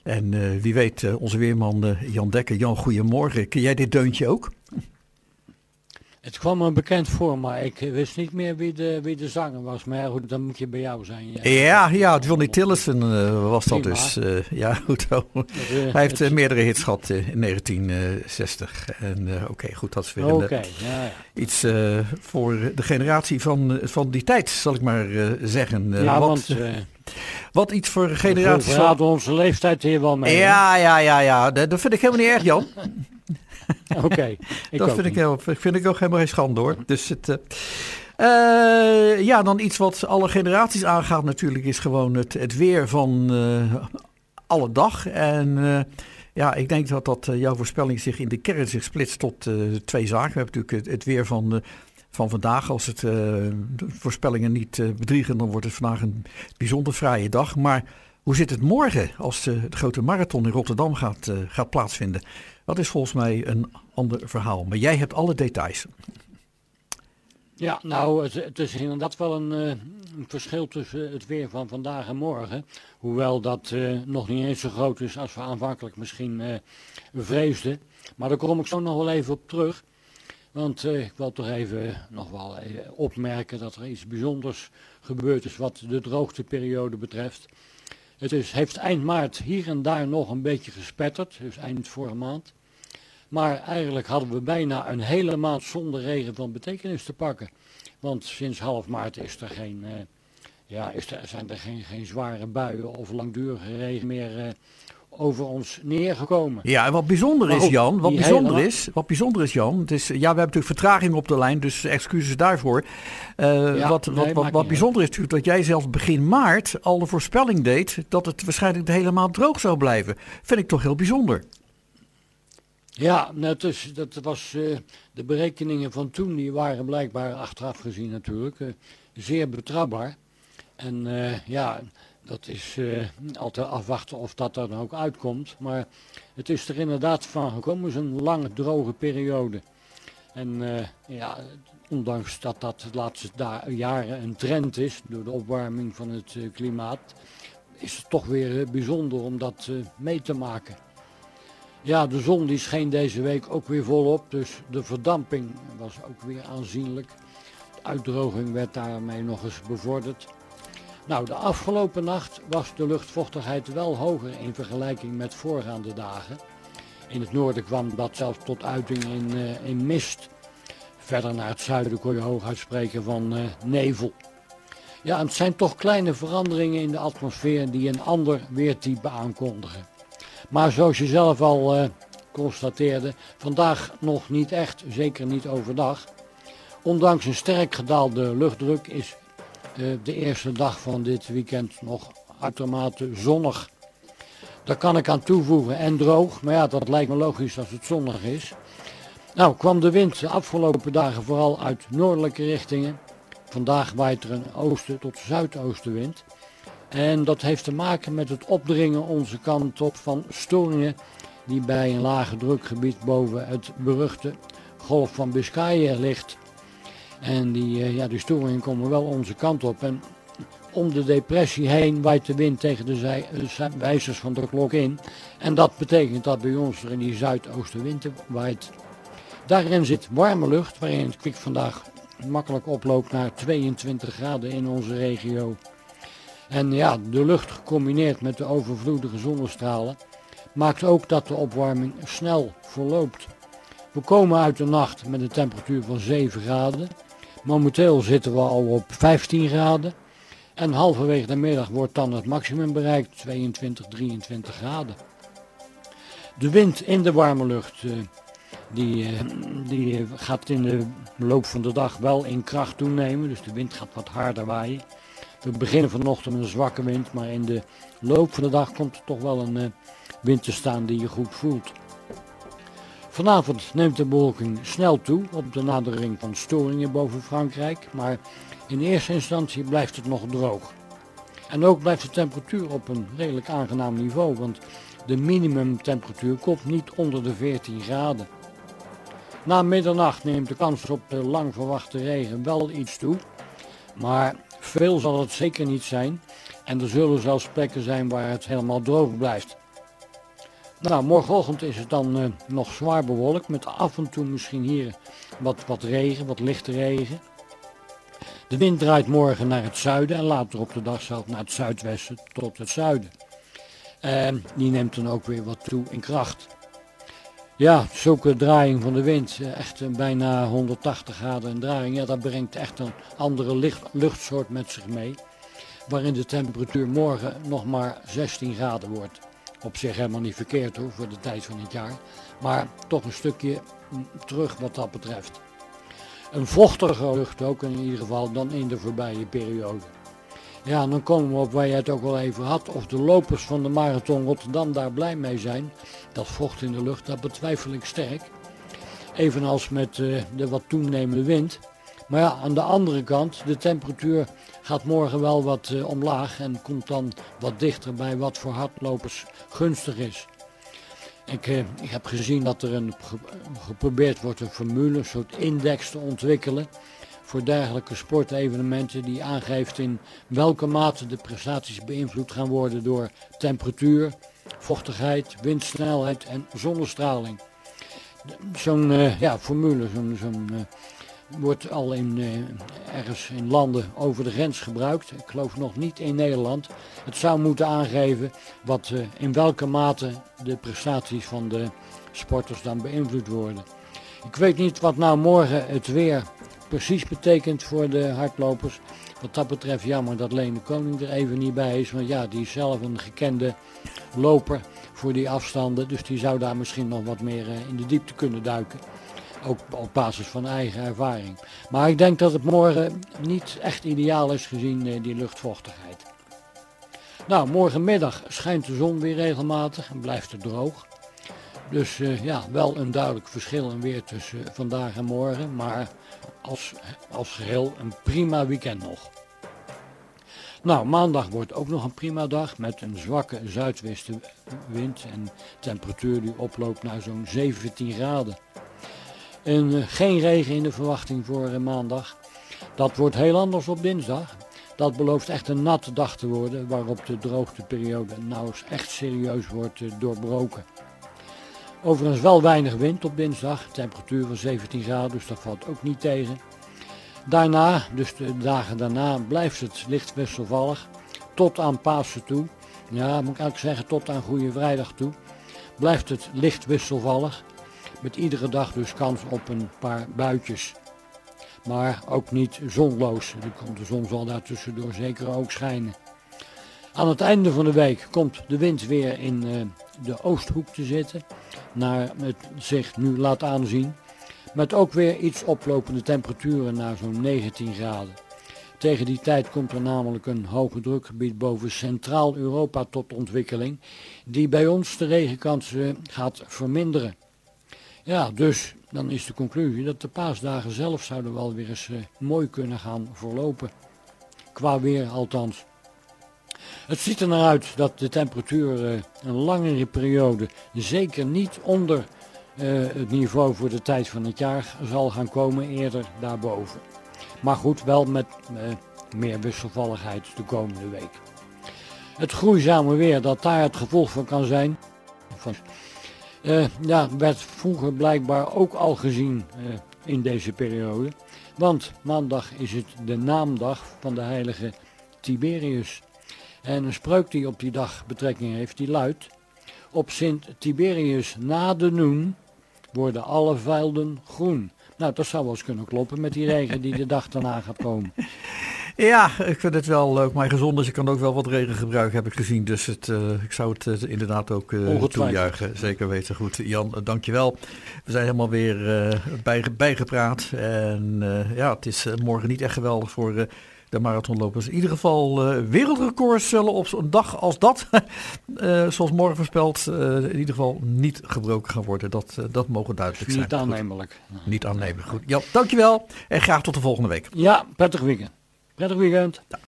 En wie weet, onze weerman Jan Dekker. Jan, goedemorgen. Ken jij dit deuntje ook? Het kwam me bekend voor, maar ik wist niet meer wie de zanger was. Maar goed, dan moet je bij jou zijn. Ja, Johnny Tillotson was dat dus. Ja, goed zo. Hij heeft meerdere hits gehad in 1960. En oké, goed, dat is weer iets voor de generatie van die tijd, zal ik maar zeggen. Wat iets voor generaties. We hadden onze leeftijd hier wel mee. Ja. Dat vind ik helemaal niet erg, Jan. Oké. Dat vind ik ook helemaal geen schande, hoor. Dus dan iets wat alle generaties aangaat natuurlijk is gewoon het weer van alle dag. En ik denk dat jouw voorspelling zich in de kern splitst tot twee zaken. We hebben natuurlijk het weer van vandaag. Als het de voorspellingen niet bedriegen, dan wordt het vandaag een bijzonder fraaie dag. Maar hoe zit het morgen als de grote marathon in Rotterdam gaat plaatsvinden? Dat is volgens mij een ander verhaal. Maar jij hebt alle details. Ja, nou, het is inderdaad wel een verschil tussen het weer van vandaag en morgen. Hoewel dat nog niet eens zo groot is als we aanvankelijk misschien vreesden. Maar daar kom ik zo nog wel even op terug. Want ik wil toch nog wel opmerken dat er iets bijzonders gebeurd is wat de droogteperiode betreft. Het heeft eind maart hier en daar nog een beetje gespetterd, dus eind vorige maand. Maar eigenlijk hadden we bijna een hele maand zonder regen van betekenis te pakken. Want sinds half maart zijn er geen zware buien of langdurige regen meer over ons neergekomen. Ja, en wat bijzonder is, Jan, het is, we hebben natuurlijk vertraging op de lijn, dus excuses daarvoor. Wat bijzonder is natuurlijk dat jij zelfs begin maart al de voorspelling deed dat het waarschijnlijk de hele maand droog zou blijven. Vind ik toch heel bijzonder. Ja, dat was de berekeningen van toen, die waren blijkbaar achteraf gezien natuurlijk zeer betrouwbaar. En dat is altijd afwachten of dat er dan ook uitkomt. Maar het is er inderdaad van gekomen. Het is een lange droge periode. En ondanks dat de laatste jaren een trend is door de opwarming van het klimaat, is het toch weer bijzonder om dat mee te maken. Ja, de zon die scheen deze week ook weer volop, dus de verdamping was ook weer aanzienlijk. De uitdroging werd daarmee nog eens bevorderd. Nou, de afgelopen nacht was de luchtvochtigheid wel hoger in vergelijking met voorgaande dagen. In het noorden kwam dat zelfs tot uiting in mist. Verder naar het zuiden kon je hooguit spreken van nevel. Ja, en het zijn toch kleine veranderingen in de atmosfeer die een ander weertype aankondigen. Maar zoals je zelf al constateerde, vandaag nog niet echt, zeker niet overdag. Ondanks een sterk gedaalde luchtdruk is de eerste dag van dit weekend nog uitermate zonnig. Daar kan ik aan toevoegen en droog, maar ja, dat lijkt me logisch als het zonnig is. Nou, kwam de wind de afgelopen dagen vooral uit noordelijke richtingen. Vandaag waait er een oosten tot zuidoostenwind. En dat heeft te maken met het opdringen onze kant op van storingen die bij een lage drukgebied boven het beruchte Golf van Biscayen ligt. En die storingen komen wel onze kant op. En om de depressie heen waait de wind tegen de wijzers van de klok in. En dat betekent dat bij ons er in die zuidoostenwind waait. Daarin zit warme lucht, waarin het kwik vandaag makkelijk oploopt naar 22 graden in onze regio. En ja, de lucht gecombineerd met de overvloedige zonnestralen maakt ook dat de opwarming snel verloopt. We komen uit de nacht met een temperatuur van 7 graden. Momenteel zitten we al op 15 graden. En halverwege de middag wordt dan het maximum bereikt, 22, 23 graden. De wind in de warme lucht die gaat in de loop van de dag wel in kracht toenemen. Dus de wind gaat wat harder waaien. We beginnen vanochtend met een zwakke wind, maar in de loop van de dag komt er toch wel een wind te staan die je goed voelt. Vanavond neemt de bewolking snel toe op de nadering van storingen boven Frankrijk, maar in eerste instantie blijft het nog droog. En ook blijft de temperatuur op een redelijk aangenaam niveau, want de minimumtemperatuur komt niet onder de 14 graden. Na middernacht neemt de kans op de lang verwachte regen wel iets toe, maar veel zal het zeker niet zijn en er zullen zelfs plekken zijn waar het helemaal droog blijft. Nou, morgenochtend is het dan nog zwaar bewolkt met af en toe misschien hier wat regen, wat lichte regen. De wind draait morgen naar het zuiden en later op de dag zelf naar het zuidwesten tot het zuiden. Die neemt dan ook weer wat toe in kracht. Ja, zulke draaiing van de wind, echt bijna 180 graden in draaiing, ja, dat brengt echt een andere luchtsoort met zich mee. Waarin de temperatuur morgen nog maar 16 graden wordt. Op zich helemaal niet verkeerd hoor, voor de tijd van het jaar. Maar toch een stukje terug wat dat betreft. Een vochtiger lucht ook in ieder geval dan in de voorbije periode. Ja, dan komen we op waar je het ook al even had. Of de lopers van de Marathon Rotterdam daar blij mee zijn. Dat vocht in de lucht, dat betwijfel ik sterk. Evenals met de wat toenemende wind. Maar ja, aan de andere kant, de temperatuur gaat morgen wel wat omlaag. En komt dan wat dichter bij wat voor hardlopers gunstig is. Ik heb gezien dat er geprobeerd wordt een formule, een soort index te ontwikkelen voor dergelijke sportevenementen die aangeeft in welke mate de prestaties beïnvloed gaan worden door temperatuur, vochtigheid, windsnelheid en zonnestraling. Zo'n formule wordt al ergens in landen over de grens gebruikt. Ik geloof nog niet in Nederland. Het zou moeten aangeven in welke mate de prestaties van de sporters dan beïnvloed worden. Ik weet niet wat nou morgen het weer precies betekent voor de hardlopers. Wat dat betreft jammer dat Leen de Koning er even niet bij is. Want ja, die is zelf een gekende loper voor die afstanden. Dus die zou daar misschien nog wat meer in de diepte kunnen duiken. Ook op basis van eigen ervaring. Maar ik denk dat het morgen niet echt ideaal is gezien die luchtvochtigheid. Nou, morgenmiddag schijnt de zon weer regelmatig en blijft het droog. Dus wel een duidelijk verschil in weer tussen vandaag en morgen. Maar als geheel een prima weekend nog. Nou, maandag wordt ook nog een prima dag met een zwakke zuidwestenwind en temperatuur die oploopt naar zo'n 17 graden. En geen regen in de verwachting voor maandag. Dat wordt heel anders op dinsdag. Dat belooft echt een natte dag te worden waarop de droogteperiode nou eens echt serieus wordt doorbroken. Overigens wel weinig wind op dinsdag, temperatuur van 17 graden, dus dat valt ook niet tegen. Daarna, dus de dagen daarna, blijft het licht wisselvallig tot aan Pasen toe. Ja, moet ik eigenlijk zeggen tot aan Goede Vrijdag toe. Blijft het licht wisselvallig, met iedere dag dus kans op een paar buitjes. Maar ook niet zonloos, de zon zal daar tussendoor zeker ook schijnen. Aan het einde van de week komt de wind weer in de oosthoek te zitten, naar het zich nu laat aanzien. Met ook weer iets oplopende temperaturen naar zo'n 19 graden. Tegen die tijd komt er namelijk een hoge drukgebied boven Centraal-Europa tot ontwikkeling, die bij ons de regenkans gaat verminderen. Ja, dus dan is de conclusie dat de paasdagen zelf zouden wel weer eens mooi kunnen gaan verlopen. Qua weer althans. Het ziet er naar uit dat de temperatuur een langere periode zeker niet onder het niveau voor de tijd van het jaar zal gaan komen, eerder daarboven. Maar goed, wel met meer wisselvalligheid de komende week. Het groeizame weer dat daar het gevolg van kan zijn, werd vroeger blijkbaar ook al gezien in deze periode. Want maandag is het de naamdag van de heilige Tiberius. En een spreuk die op die dag betrekking heeft, die luidt: op Sint Tiberius na de noen worden alle velden groen. Nou, dat zou wel eens kunnen kloppen met die regen die de dag daarna gaat komen. Ja, ik vind het wel leuk, maar gezond, dus je kan ook wel wat regen gebruiken, heb ik gezien. Dus ik zou het inderdaad ook toejuichen, zeker weten. Goed, Jan, dankjewel. We zijn helemaal weer bijgepraat. En het is morgen niet echt geweldig voor de marathonlopers. In ieder geval wereldrecords zullen op zo'n dag als dat, zoals morgen voorspeld, in ieder geval niet gebroken gaan worden. Dat mogen duidelijk zijn. Niet aannemelijk. Niet aannemelijk. Goed. Jan, dankjewel en graag tot de volgende week. Ja, prettig weekend. Prettig weekend. Ja.